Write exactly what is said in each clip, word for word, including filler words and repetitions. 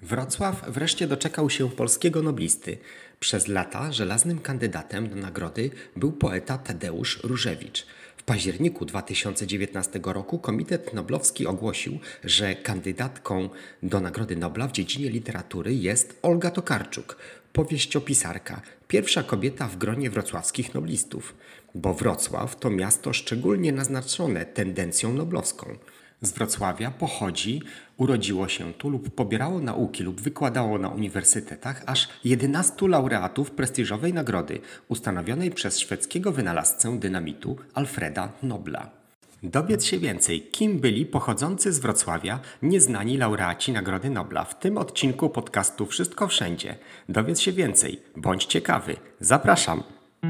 Wrocław wreszcie doczekał się polskiego noblisty. Przez lata żelaznym kandydatem do nagrody był poeta Tadeusz Różewicz. W październiku dwa tysiące dziewiętnastego roku Komitet Noblowski ogłosił, że kandydatką do Nagrody Nobla w dziedzinie literatury jest Olga Tokarczuk, powieściopisarka, pierwsza kobieta w gronie wrocławskich noblistów. Bo Wrocław to miasto szczególnie naznaczone tendencją noblowską. Z Wrocławia pochodzi, urodziło się tu lub pobierało nauki lub wykładało na uniwersytetach aż jedenastu laureatów prestiżowej nagrody ustanowionej przez szwedzkiego wynalazcę dynamitu Alfreda Nobla. Dowiedz się więcej, kim byli pochodzący z Wrocławia nieznani laureaci Nagrody Nobla w tym odcinku podcastu Wszystko Wszędzie. Dowiedz się więcej, bądź ciekawy. Zapraszam!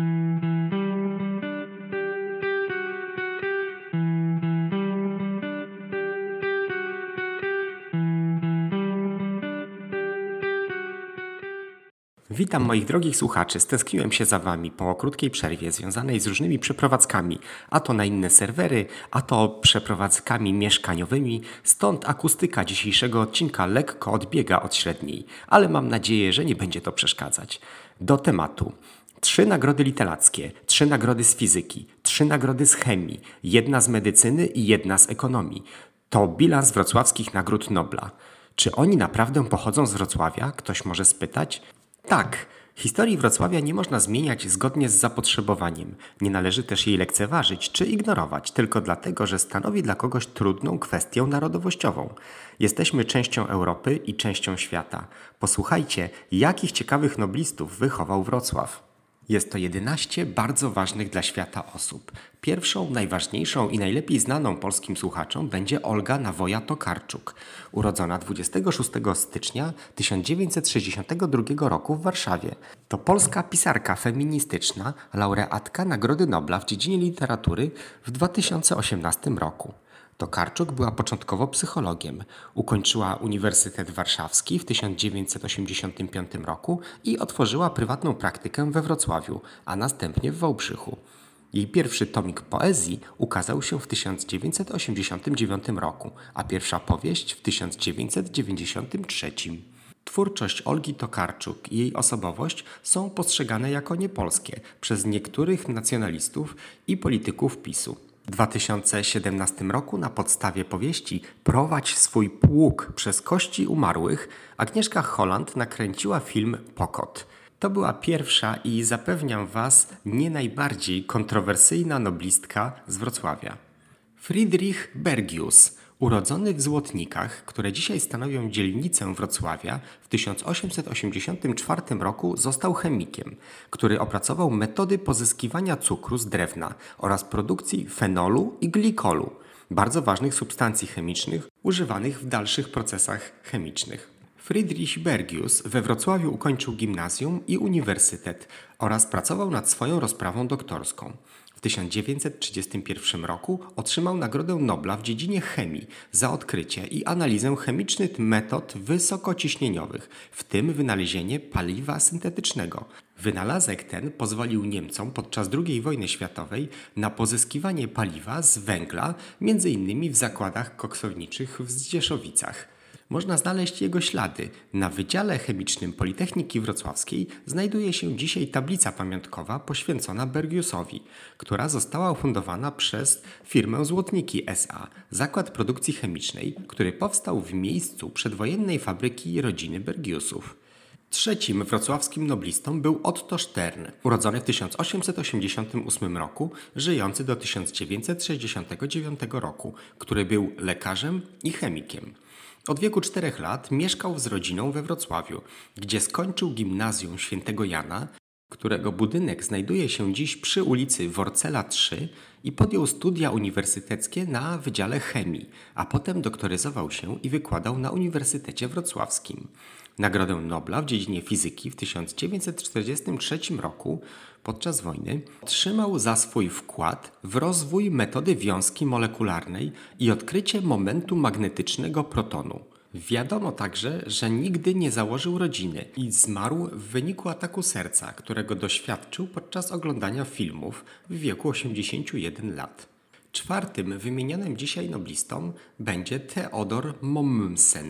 Witam moich drogich słuchaczy, stęskniłem się za wami po krótkiej przerwie związanej z różnymi przeprowadzkami, a to na inne serwery, a to przeprowadzkami mieszkaniowymi, stąd akustyka dzisiejszego odcinka lekko odbiega od średniej, ale mam nadzieję, że nie będzie to przeszkadzać. Do tematu. Trzy nagrody literackie, trzy nagrody z fizyki, trzy nagrody z chemii, jedna z medycyny i jedna z ekonomii. To bilans wrocławskich nagród Nobla. Czy oni naprawdę pochodzą z Wrocławia? Ktoś może spytać. Tak, historii Wrocławia nie można zmieniać zgodnie z zapotrzebowaniem. Nie należy też jej lekceważyć czy ignorować, tylko dlatego, że stanowi dla kogoś trudną kwestię narodowościową. Jesteśmy częścią Europy i częścią świata. Posłuchajcie, jakich ciekawych noblistów wychował Wrocław. Jest to jedenaście bardzo ważnych dla świata osób. Pierwszą, najważniejszą i najlepiej znaną polskim słuchaczom będzie Olga Nawoja Tokarczuk, urodzona dwudziestego szóstego stycznia tysiąc dziewięćset sześćdziesiątego drugiego roku w Warszawie. To polska pisarka feministyczna, laureatka Nagrody Nobla w dziedzinie literatury w dwa tysiące osiemnastym roku. Tokarczuk była początkowo psychologiem. Ukończyła Uniwersytet Warszawski w tysiąc dziewięćset osiemdziesiątym piątym roku i otworzyła prywatną praktykę we Wrocławiu, a następnie w Wałbrzychu. Jej pierwszy tomik poezji ukazał się w tysiąc dziewięćset osiemdziesiątym dziewiątym roku, a pierwsza powieść w tysiąc dziewięćset dziewięćdziesiątym trzecim. Twórczość Olgi Tokarczuk i jej osobowość są postrzegane jako niepolskie przez niektórych nacjonalistów i polityków PiSu. W dwa tysiące siedemnastym roku na podstawie powieści Prowadź swój pług przez kości umarłych Agnieszka Holland nakręciła film Pokot. To była pierwsza i zapewniam was nie najbardziej kontrowersyjna noblistka z Wrocławia. Friedrich Bergius, urodzony w Złotnikach, które dzisiaj stanowią dzielnicę Wrocławia, w tysiąc osiemset osiemdziesiątym czwartym roku został chemikiem, który opracował metody pozyskiwania cukru z drewna oraz produkcji fenolu i glikolu, bardzo ważnych substancji chemicznych używanych w dalszych procesach chemicznych. Friedrich Bergius we Wrocławiu ukończył gimnazjum i uniwersytet oraz pracował nad swoją rozprawą doktorską. W tysiąc dziewięćset trzydziestym pierwszym roku otrzymał Nagrodę Nobla w dziedzinie chemii za odkrycie i analizę chemicznych metod wysokociśnieniowych, w tym wynalezienie paliwa syntetycznego. Wynalazek ten pozwolił Niemcom podczas drugiej wojny światowej na pozyskiwanie paliwa z węgla, między innymi w zakładach koksowniczych w Zdzieszowicach. Można znaleźć jego ślady. Na Wydziale Chemicznym Politechniki Wrocławskiej znajduje się dzisiaj tablica pamiątkowa poświęcona Bergiusowi, która została ufundowana przez firmę Złotniki S A, zakład produkcji chemicznej, który powstał w miejscu przedwojennej fabryki rodziny Bergiusów. Trzecim wrocławskim noblistą był Otto Stern, urodzony w tysiąc osiemset osiemdziesiątym ósmym roku, żyjący do tysiąc dziewięćset sześćdziesiątego dziewiątego roku, który był lekarzem i chemikiem. Od wieku czterech lat mieszkał z rodziną we Wrocławiu, gdzie skończył gimnazjum Świętego Jana, którego budynek znajduje się dziś przy ulicy Worcela trzy i podjął studia uniwersyteckie na Wydziale Chemii, a potem doktoryzował się i wykładał na Uniwersytecie Wrocławskim. Nagrodę Nobla w dziedzinie fizyki w tysiąc dziewięćset czterdziestym trzecim roku podczas wojny otrzymał za swój wkład w rozwój metody wiązki molekularnej i odkrycie momentu magnetycznego protonu. Wiadomo także, że nigdy nie założył rodziny i zmarł w wyniku ataku serca, którego doświadczył podczas oglądania filmów w wieku osiemdziesięciu jeden lat. Czwartym wymienionym dzisiaj noblistą będzie Theodor Mommsen,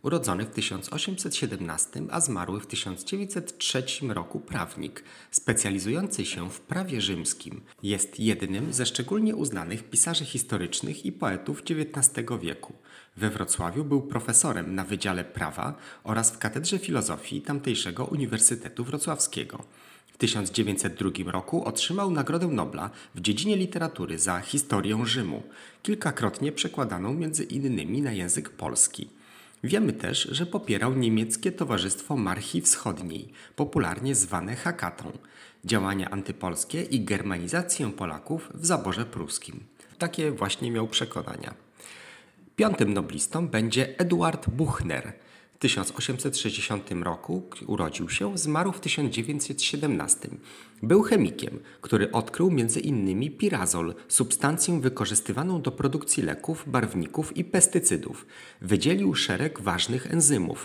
Urodzony w tysiąc osiemset siedemnastym, a zmarły w tysiąc dziewięćset trzecim roku prawnik, specjalizujący się w prawie rzymskim. Jest jednym ze szczególnie uznanych pisarzy historycznych i poetów dziewiętnastego wieku. We Wrocławiu był profesorem na Wydziale Prawa oraz w Katedrze Filozofii tamtejszego Uniwersytetu Wrocławskiego. W tysiąc dziewięćset drugim roku otrzymał Nagrodę Nobla w dziedzinie literatury za historię Rzymu, kilkakrotnie przekładaną między innymi na język polski. Wiemy też, że popierał niemieckie Towarzystwo Marchi Wschodniej, popularnie zwane Hakatą, działania antypolskie i germanizację Polaków w zaborze pruskim. Takie właśnie miał przekonania. Piątym noblistą będzie Eduard Buchner. W tysiąc osiemset sześćdziesiątym roku urodził się, zmarł w tysiąc dziewięćset siedemnastym. Był chemikiem, który odkrył między innymi pirazol, substancję wykorzystywaną do produkcji leków, barwników i pestycydów. Wydzielił szereg ważnych enzymów: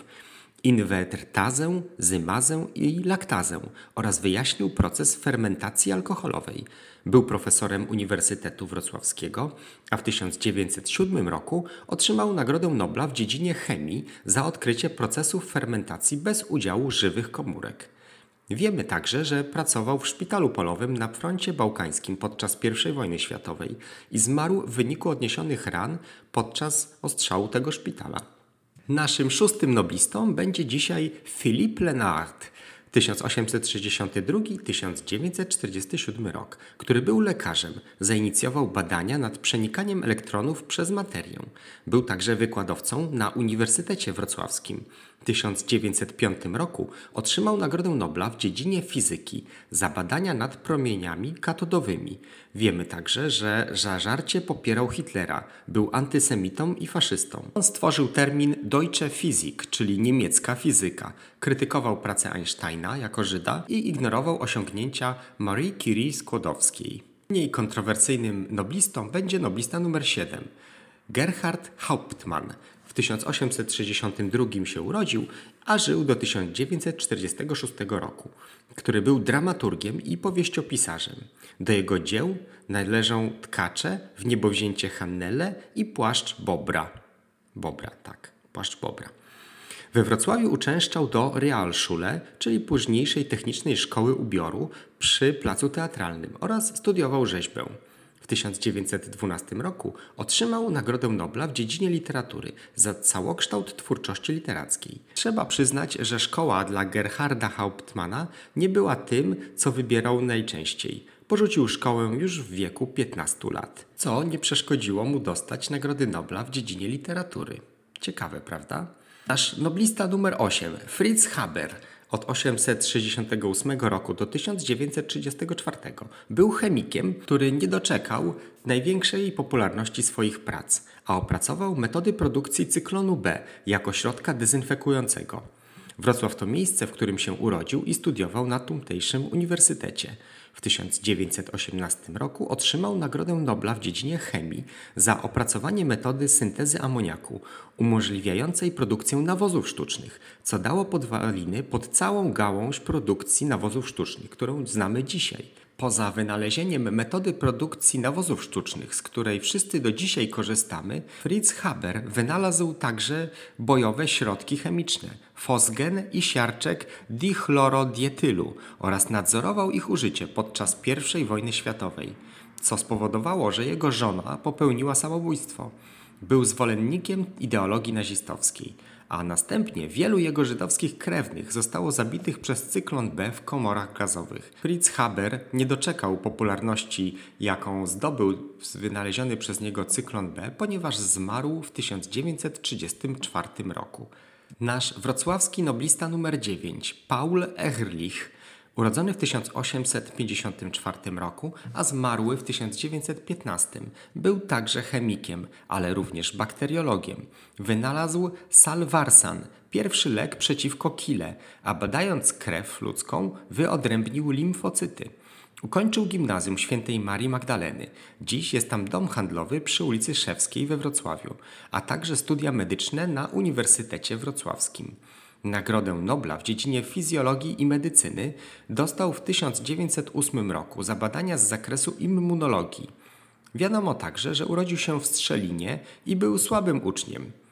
inwertazę, zymazę i laktazę oraz wyjaśnił proces fermentacji alkoholowej. Był profesorem Uniwersytetu Wrocławskiego, a w tysiąc dziewięćset siódmym roku otrzymał Nagrodę Nobla w dziedzinie chemii za odkrycie procesów fermentacji bez udziału żywych komórek. Wiemy także, że pracował w szpitalu polowym na froncie bałkańskim podczas pierwszej wojny światowej i zmarł w wyniku odniesionych ran podczas ostrzału tego szpitala. Naszym szóstym noblistą będzie dzisiaj Philippe Lenard, tysiąc osiemset sześćdziesiąty drugi do tysiąc dziewięćset czterdziesty siódmy rok, który był lekarzem, zainicjował badania nad przenikaniem elektronów przez materię. Był także wykładowcą na Uniwersytecie Wrocławskim. W tysiąc dziewięćset piątym roku otrzymał Nagrodę Nobla w dziedzinie fizyki za badania nad promieniami katodowymi. Wiemy także, że zażarcie popierał Hitlera, był antysemitą i faszystą. On stworzył termin Deutsche Physik, czyli niemiecka fizyka. Krytykował pracę Einsteina jako Żyda i ignorował osiągnięcia Marie Curie Skłodowskiej. Mniej kontrowersyjnym noblistą będzie noblista numer siedem. Gerhard Hauptmann. W tysiąc osiemset sześćdziesiątym drugim się urodził, a żył do tysiąc dziewięćset czterdziestego szóstego roku, który był dramaturgiem i powieściopisarzem. Do jego dzieł należą Tkacze, W niebowzięcie Hannele i Płaszcz Bobra. Bobra, tak, Płaszcz Bobra. We Wrocławiu uczęszczał do Realschule, czyli późniejszej technicznej szkoły ubioru przy Placu Teatralnym, oraz studiował rzeźbę. W tysiąc dziewięćset dwunastym roku otrzymał Nagrodę Nobla w dziedzinie literatury za całokształt twórczości literackiej. Trzeba przyznać, że szkoła dla Gerharda Hauptmanna nie była tym, co wybierał najczęściej. Porzucił szkołę już w wieku piętnastu lat, co nie przeszkodziło mu dostać Nagrody Nobla w dziedzinie literatury. Ciekawe, prawda? Nasz noblista numer osiem, Fritz Haber, od osiemset sześćdziesiątego ósmego roku do tysiąc dziewięćset trzydziestego czwartego. Był chemikiem, który nie doczekał największej popularności swoich prac, a opracował metody produkcji cyklonu B jako środka dezynfekującego. Wrocław to miejsce, w którym się urodził i studiował na tamtejszym uniwersytecie. W tysiąc dziewięćset osiemnastym roku otrzymał Nagrodę Nobla w dziedzinie chemii za opracowanie metody syntezy amoniaku, umożliwiającej produkcję nawozów sztucznych, co dało podwaliny pod całą gałąź produkcji nawozów sztucznych, którą znamy dzisiaj. Poza wynalezieniem metody produkcji nawozów sztucznych, z której wszyscy do dzisiaj korzystamy, Fritz Haber wynalazł także bojowe środki chemiczne, fosgen i siarczek dichlorodietylu, oraz nadzorował ich użycie podczas pierwszej wojny światowej, co spowodowało, że jego żona popełniła samobójstwo. Był zwolennikiem ideologii nazistowskiej, a następnie wielu jego żydowskich krewnych zostało zabitych przez cyklon B w komorach gazowych. Fritz Haber nie doczekał popularności, jaką zdobył wynaleziony przez niego cyklon B, ponieważ zmarł w tysiąc dziewięćset trzydziestym czwartym roku. Nasz wrocławski noblista numer dziewięć, Paul Ehrlich, urodzony w tysiąc osiemset pięćdziesiątym czwartym roku, a zmarły w tysiąc dziewięćset piętnastym. Był także chemikiem, ale również bakteriologiem. Wynalazł salwarsan, pierwszy lek przeciwko kile, a badając krew ludzką wyodrębnił limfocyty. Ukończył gimnazjum świętej Marii Magdaleny. Dziś jest tam dom handlowy przy ulicy Szewskiej we Wrocławiu, a także studia medyczne na Uniwersytecie Wrocławskim. Nagrodę Nobla w dziedzinie fizjologii i medycyny dostał w tysiąc dziewięćset ósmym roku za badania z zakresu immunologii. Wiadomo także, że urodził się w Strzelinie i był słabym uczniem.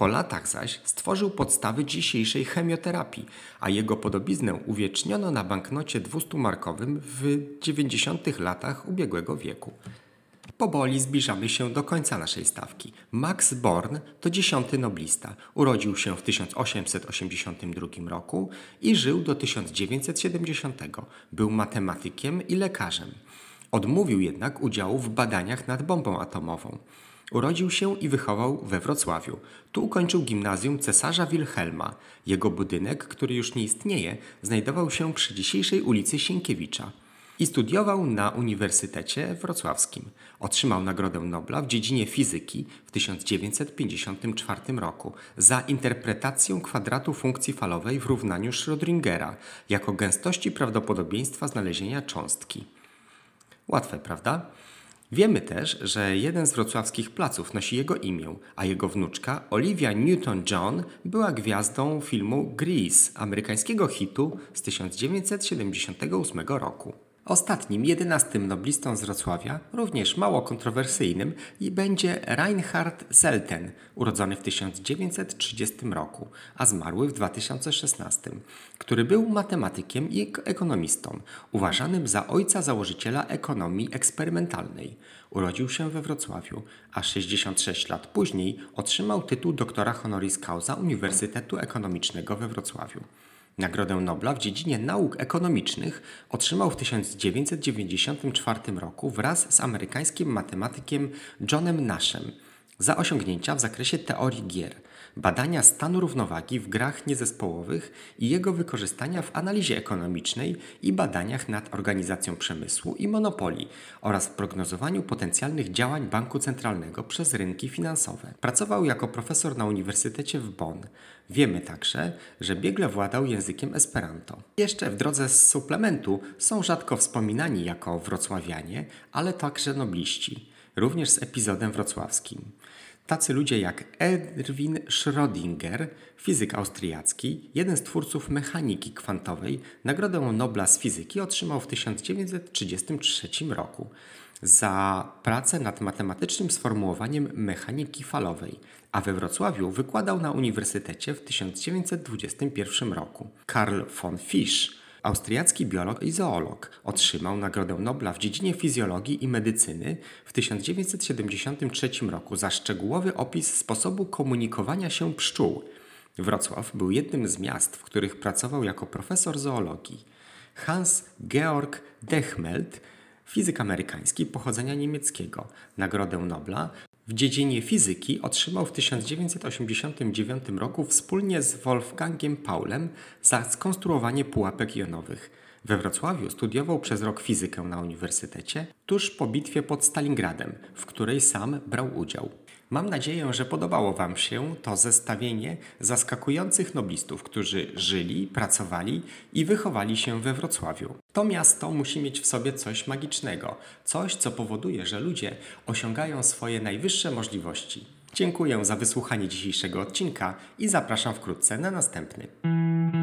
Po latach zaś stworzył podstawy dzisiejszej chemioterapii, a jego podobiznę uwieczniono na banknocie dwustumarkowym w dziewięćdziesiątych latach ubiegłego wieku. Powoli zbliżamy się do końca naszej stawki. Max Born to dziesiąty noblista. Urodził się w tysiąc osiemset osiemdziesiątym drugim roku i żył do tysiąc dziewięćset siedemdziesiątego. Był matematykiem i lekarzem. Odmówił jednak udziału w badaniach nad bombą atomową. Urodził się i wychował we Wrocławiu. Tu ukończył gimnazjum cesarza Wilhelma. Jego budynek, który już nie istnieje, znajdował się przy dzisiejszej ulicy Sienkiewicza. I studiował na Uniwersytecie Wrocławskim. Otrzymał Nagrodę Nobla w dziedzinie fizyki w tysiąc dziewięćset pięćdziesiątym czwartym roku za interpretację kwadratu funkcji falowej w równaniu Schrödingera jako gęstości prawdopodobieństwa znalezienia cząstki. Łatwe, prawda? Wiemy też, że jeden z wrocławskich placów nosi jego imię, a jego wnuczka Olivia Newton-John była gwiazdą filmu Grease, amerykańskiego hitu z tysiąc dziewięćset siedemdziesiątego ósmego roku. Ostatnim, jedenastym noblistą z Wrocławia, również mało kontrowersyjnym, i będzie Reinhard Selten, urodzony w tysiąc dziewięćset trzydziestym roku, a zmarły w dwa tysiące szesnastym, który był matematykiem i ekonomistą, uważanym za ojca założyciela ekonomii eksperymentalnej. Urodził się we Wrocławiu, a sześćdziesiąt sześć lat później otrzymał tytuł doktora honoris causa Uniwersytetu Ekonomicznego we Wrocławiu. Nagrodę Nobla w dziedzinie nauk ekonomicznych otrzymał w tysiąc dziewięćset dziewięćdziesiątym czwartym roku wraz z amerykańskim matematykiem Johnem Nashem za osiągnięcia w zakresie teorii gier, badania stanu równowagi w grach niezespołowych i jego wykorzystania w analizie ekonomicznej i badaniach nad organizacją przemysłu i monopolii oraz w prognozowaniu potencjalnych działań banku centralnego przez rynki finansowe. Pracował jako profesor na Uniwersytecie w Bonn. Wiemy także, że biegle władał językiem Esperanto. Jeszcze w drodze z suplementu są rzadko wspominani jako wrocławianie, ale także nobliści, również z epizodem wrocławskim. Tacy ludzie jak Erwin Schrödinger, fizyk austriacki, jeden z twórców mechaniki kwantowej, Nagrodę Nobla z fizyki otrzymał w tysiąc dziewięćset trzydziestym trzecim roku za pracę nad matematycznym sformułowaniem mechaniki falowej, a we Wrocławiu wykładał na uniwersytecie w tysiąc dziewięćset dwudziestym pierwszym roku. Karl von Fisch, austriacki biolog i zoolog, otrzymał Nagrodę Nobla w dziedzinie fizjologii i medycyny w tysiąc dziewięćset siedemdziesiątym trzecim roku za szczegółowy opis sposobu komunikowania się pszczół. Wrocław był jednym z miast, w których pracował jako profesor zoologii. Hans Georg Dechmelt, fizyk amerykański pochodzenia niemieckiego, Nagrodę Nobla w dziedzinie fizyki otrzymał w tysiąc dziewięćset osiemdziesiątym dziewiątym roku wspólnie z Wolfgangiem Paulem za skonstruowanie pułapek jonowych. We Wrocławiu studiował przez rok fizykę na uniwersytecie, tuż po bitwie pod Stalingradem, w której sam brał udział. Mam nadzieję, że podobało Wam się to zestawienie zaskakujących noblistów, którzy żyli, pracowali i wychowali się we Wrocławiu. To miasto musi mieć w sobie coś magicznego, coś, co powoduje, że ludzie osiągają swoje najwyższe możliwości. Dziękuję za wysłuchanie dzisiejszego odcinka i zapraszam wkrótce na następny.